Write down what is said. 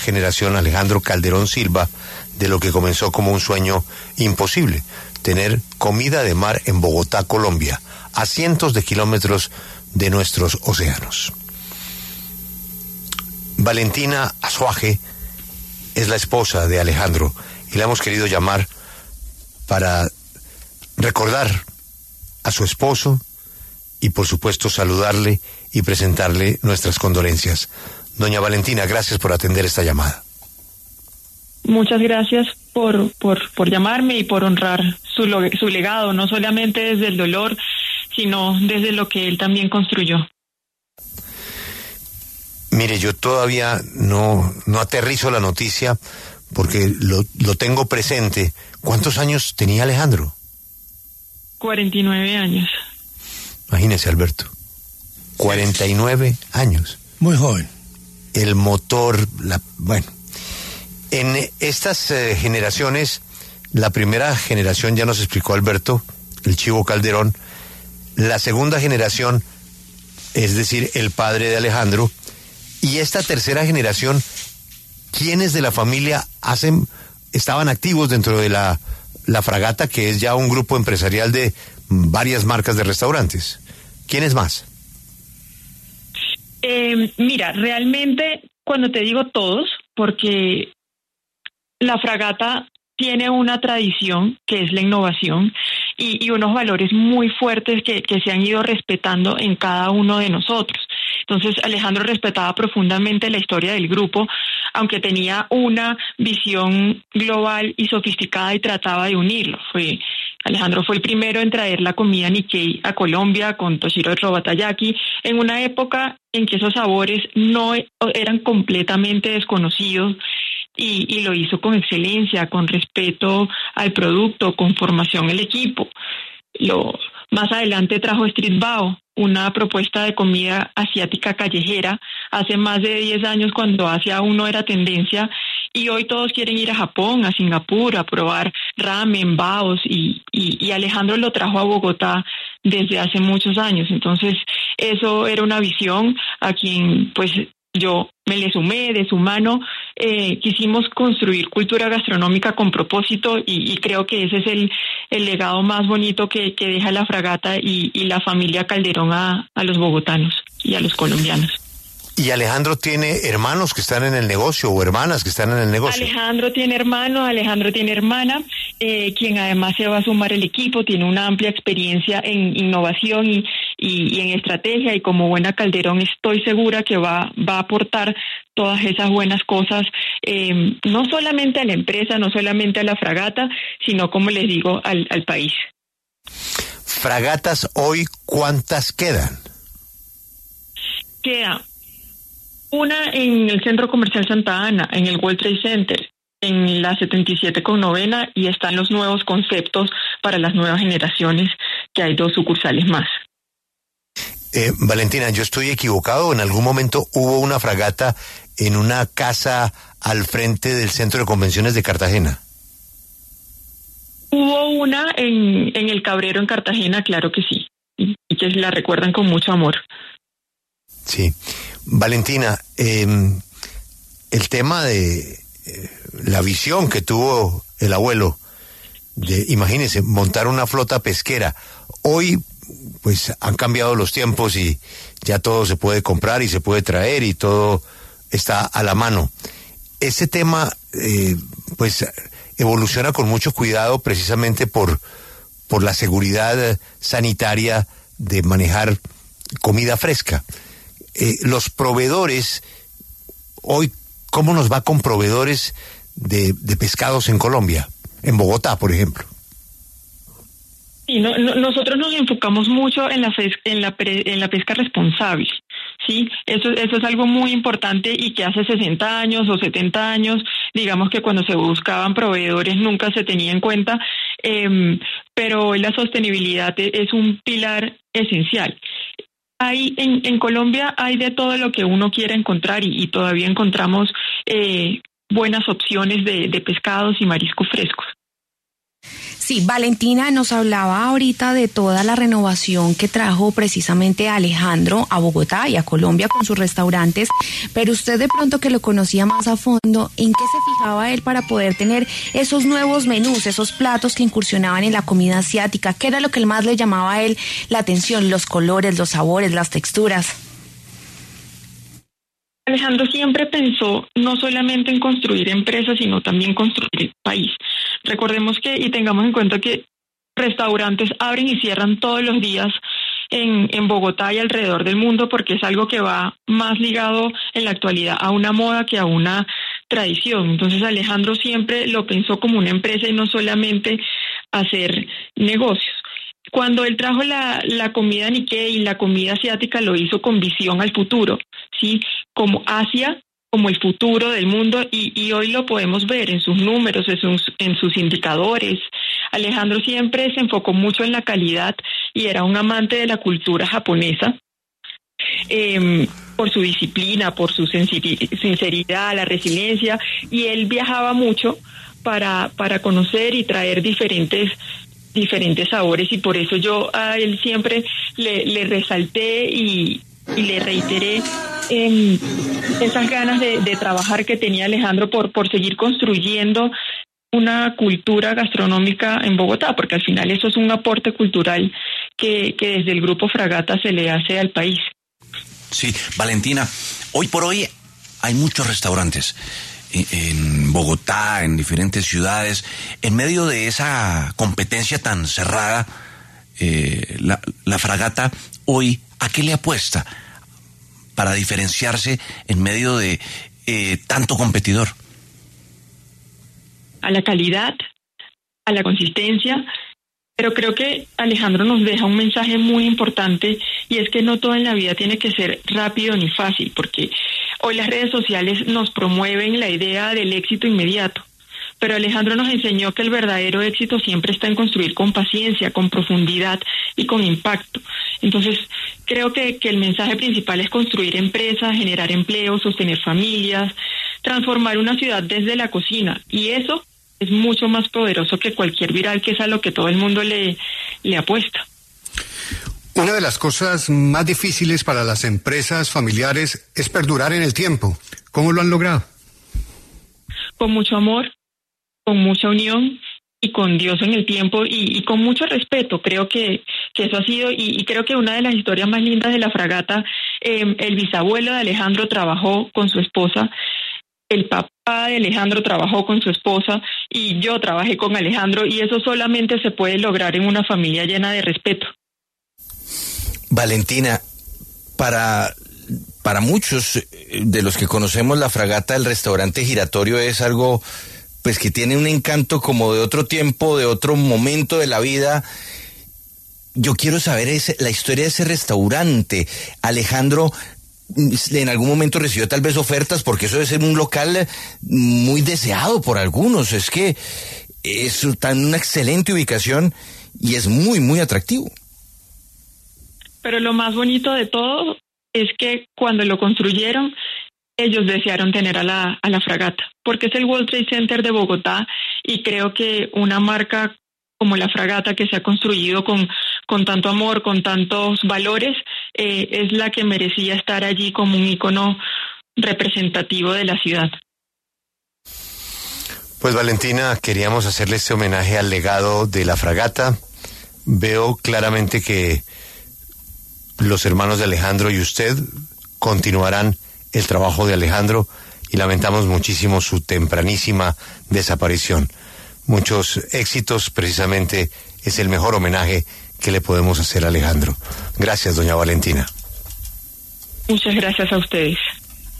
generación Alejandro Calderón Silva de lo que comenzó como un sueño imposible, tener comida de mar en Bogotá, Colombia, a cientos de kilómetros de nuestros océanos. Valentina Azuaje es la esposa de Alejandro y la hemos querido llamar para recordar a su esposo y por supuesto saludarle y presentarle nuestras condolencias. Doña Valentina, gracias por atender esta llamada. Muchas gracias por llamarme y por honrar su legado, no solamente desde el dolor, sino desde lo que él también construyó. Mire, yo todavía no aterrizo la noticia porque lo tengo presente. ¿Cuántos años tenía Alejandro? 49 años. Imagínese, Alberto. 49 años. Muy joven. El motor, bueno. En estas generaciones, la primera generación ya nos explicó Alberto, el Chivo Calderón. La segunda generación, es decir, el padre de Alejandro. Y esta tercera generación, ¿quiénes de la familia estaban activos dentro de la Fragata, que es ya un grupo empresarial de varias marcas de restaurantes? ¿Quiénes más? Mira, realmente, cuando te digo todos, porque la Fragata tiene una tradición que es la innovación y unos valores muy fuertes que se han ido respetando en cada uno de nosotros. Entonces, Alejandro respetaba profundamente la historia del grupo, aunque tenía una visión global y sofisticada y trataba de unirlo. Alejandro fue el primero en traer la comida Nikkei a Colombia con Toshiro Robatayaki, en una época en que esos sabores no eran completamente desconocidos, y lo hizo con excelencia, con respeto al producto, con formación del equipo. Más adelante trajo Street Bao, una propuesta de comida asiática callejera, hace más de 10 años cuando Asia aún no era tendencia, y hoy todos quieren ir a Japón, a Singapur, a probar ramen, baos, y Alejandro lo trajo a Bogotá desde hace muchos años. Entonces, eso era una visión a quien, pues, yo me le sumé de su mano. Quisimos construir cultura gastronómica con propósito y creo que ese es el legado más bonito que deja la Fragata y la familia Calderón a los bogotanos y a los colombianos. ¿Y Alejandro tiene hermanos que están en el negocio o hermanas que están en el negocio? Alejandro tiene hermano, Alejandro tiene hermana, quien además se va a sumar al equipo, tiene una amplia experiencia en innovación y en estrategia, y como buena Calderón estoy segura que va a aportar todas esas buenas cosas, no solamente a la empresa, no solamente a la Fragata, sino, como les digo, al país. Fragatas hoy, ¿cuántas quedan? Queda una en el Centro Comercial Santa Ana, en el World Trade Center, en la 77 con novena, y están los nuevos conceptos para las nuevas generaciones, que hay 2 sucursales más. Valentina, ¿yo estoy equivocado? ¿En algún momento hubo una Fragata en una casa al frente del Centro de Convenciones de Cartagena? Hubo una en el Cabrero en Cartagena, claro que sí, y que la recuerdan con mucho amor. Sí. Valentina, el tema de la visión que tuvo el abuelo de, imagínese, montar una flota pesquera. Hoy, pues, han cambiado los tiempos y ya todo se puede comprar y se puede traer y todo está a la mano. Ese tema, pues, evoluciona con mucho cuidado precisamente por la seguridad sanitaria de manejar comida fresca. Los proveedores, hoy, ¿cómo nos va con proveedores de pescados en Colombia? En Bogotá, por ejemplo. Sí, nosotros nos enfocamos mucho en la pesca responsable, ¿sí? Eso es algo muy importante, y que hace 60 años o 70 años, digamos que cuando se buscaban proveedores nunca se tenía en cuenta, pero la sostenibilidad es un pilar esencial. En Colombia hay de todo lo que uno quiera encontrar, y todavía encontramos buenas opciones de pescados y mariscos frescos. Sí, Valentina nos hablaba ahorita de toda la renovación que trajo precisamente Alejandro a Bogotá y a Colombia con sus restaurantes, pero usted de pronto que lo conocía más a fondo, ¿en qué se fijaba él para poder tener esos nuevos menús, esos platos que incursionaban en la comida asiática? ¿Qué era lo que más le llamaba a él la atención? Los colores, los sabores, las texturas. Alejandro siempre pensó no solamente en construir empresas, sino también construir país. Recordemos que y tengamos en cuenta que restaurantes abren y cierran todos los días en Bogotá y alrededor del mundo, porque es algo que va más ligado en la actualidad a una moda que a una tradición. Entonces Alejandro siempre lo pensó como una empresa y no solamente hacer negocios. Cuando él trajo la comida Nikkei y la comida asiática, lo hizo con visión al futuro, ¿sí? Como Asia, como el futuro del mundo, y hoy lo podemos ver en sus números, en sus indicadores. Alejandro siempre se enfocó mucho en la calidad y era un amante de la cultura japonesa, por su disciplina, por su sinceridad, la resiliencia, y él viajaba mucho para conocer y traer diferentes sabores, y por eso yo a él siempre le resalté y le reiteré esas ganas de trabajar que tenía Alejandro por seguir construyendo una cultura gastronómica en Bogotá, porque al final eso es un aporte cultural que desde el Grupo Fragata se le hace al país. Sí, Valentina, hoy por hoy hay muchos restaurantes en Bogotá, en diferentes ciudades. En medio de esa competencia tan cerrada, la Fragata hoy, ¿a qué le apuesta para diferenciarse en medio de tanto competidor? A la calidad, a la consistencia, pero creo que Alejandro nos deja un mensaje muy importante, y es que no todo en la vida tiene que ser rápido ni fácil, porque hoy las redes sociales nos promueven la idea del éxito inmediato, pero Alejandro nos enseñó que el verdadero éxito siempre está en construir con paciencia, con profundidad y con impacto. Entonces, creo que el mensaje principal es construir empresas, generar empleos, sostener familias, transformar una ciudad desde la cocina, y eso es mucho más poderoso que cualquier viral, que es a lo que todo el mundo le apuesta. Una de las cosas más difíciles para las empresas familiares es perdurar en el tiempo. ¿Cómo lo han logrado? Con mucho amor, con mucha unión y con Dios en el tiempo y con mucho respeto. Creo que eso ha sido, y creo que una de las historias más lindas de la Fragata, el bisabuelo de Alejandro trabajó con su esposa, el papá de Alejandro trabajó con su esposa y yo trabajé con Alejandro, y eso solamente se puede lograr en una familia llena de respeto. Valentina, para muchos de los que conocemos la Fragata, el restaurante giratorio es algo pues que tiene un encanto como de otro tiempo, de otro momento de la vida. Yo quiero saber la historia de ese restaurante. Alejandro en algún momento recibió tal vez ofertas, porque eso debe ser un local muy deseado por algunos. Es que está en una excelente ubicación y es muy, muy atractivo. Pero lo más bonito de todo es que cuando lo construyeron, ellos desearon tener a la Fragata, porque es el World Trade Center de Bogotá, y creo que una marca como la Fragata, que se ha construido con tanto amor, con tantos valores, es la que merecía estar allí como un ícono representativo de la ciudad. Pues Valentina, queríamos hacerle este homenaje al legado de la Fragata. Veo claramente que los hermanos de Alejandro y usted continuarán el trabajo de Alejandro, y lamentamos muchísimo su tempranísima desaparición. Muchos éxitos, precisamente es el mejor homenaje que le podemos hacer a Alejandro. Gracias, doña Valentina. Muchas gracias a ustedes.